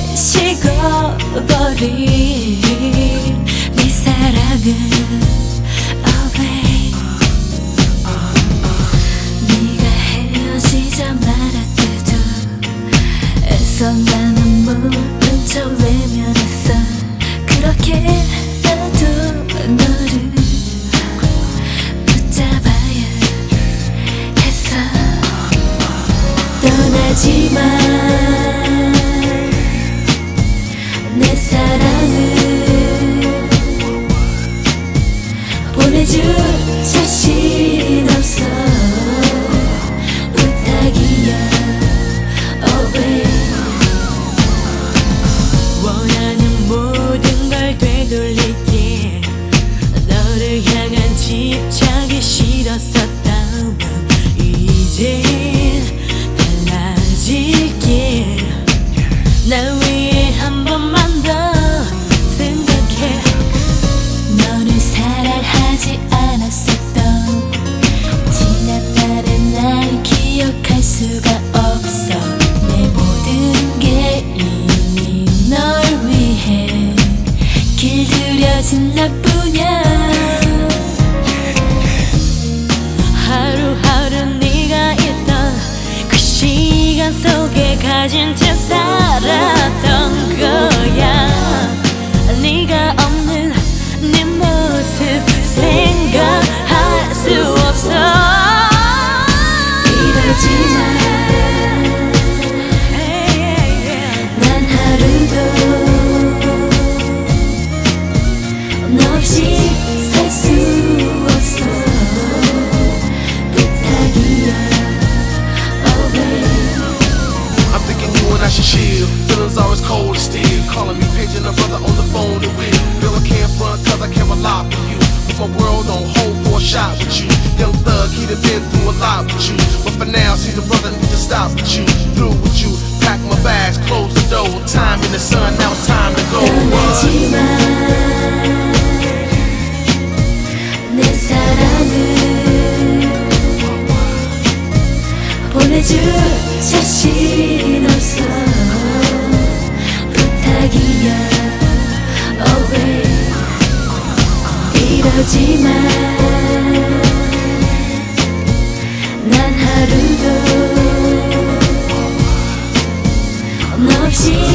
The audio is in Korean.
식어버린 네 사랑은 oh babe 네가 헤어지자 말았대도 애써 나는 모른 척 외면했어. 그렇게 나도 너를 붙잡아야 했어. 떠나지마 내 사랑을 보내줄 자신 없어. 부탁이야 oh babe 원하는 모든 걸 되돌릴게. 너를 향한 집착이 싫었었다면 이제 달라질게. 날 위해 한 번만 더 생각해. 너를 사랑하지 않았었던 지났다는 날 기억할 수가 없어. 내 모든 게 이미 널 위해 길들여진 나뿐이야. 하루하루 네가 있던 그 시간 속에 가진 채 살았던 거야. 네가 없는 네 모습 생각할 수 없어. 이러지마 난 하루도 너 없이 살 수 없어. 부탁이야 oh babe I'm thinking you and I should chill. Feelings always cold and still. Calling me, paging a brother on the phone to will. Girl, I can't front cause I care a lot for you. Put my world on hold for a shot with you. Young thug, he'd have been through a lot with you. But for now, see the brother need to stop with you. Through with you, pack my bags, close the door. Time in the sun, now it's time to go. 떠나지마 내 사랑을 보내줄 자신 없어. 부탁이야 oh babe 이러지마 난 하루도 너 없이